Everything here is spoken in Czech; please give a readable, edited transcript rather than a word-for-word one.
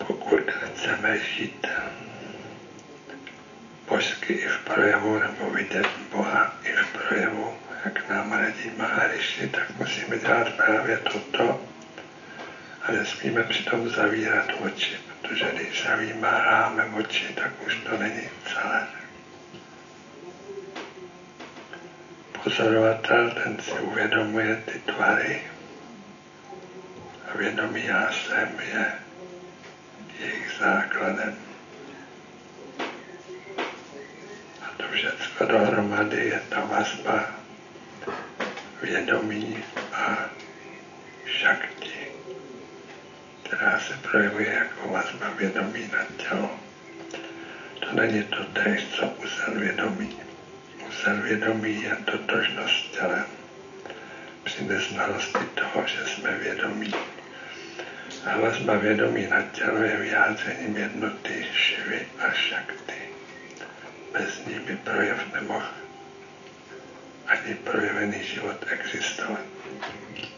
Pokud chceme žít božsky i v projevu, nebo vidět Boha i v projevu, jak nám radí Maharishi, tak musíme dělat právě toto a nesmíme přitom zavírat oči, protože když zavíráme oči, tak už to není celé. Pozorovatel, ten si uvědomuje ty tvary a vědomí já jsem je jejich základem. A to všechno dohromady je ta vazba vědomí a šakti, která se projevuje jako vazba vědomí na tělo. To není to též, co úzel vědomí. Úzel vědomí je totožnost s tělem. Při neznalosti toho, že jsme vědomí. A vazba vědomí na tělo je vyjádřením jednoty Šivy a Šakty. Bez ní by projev nemohl ani projevený život existovat.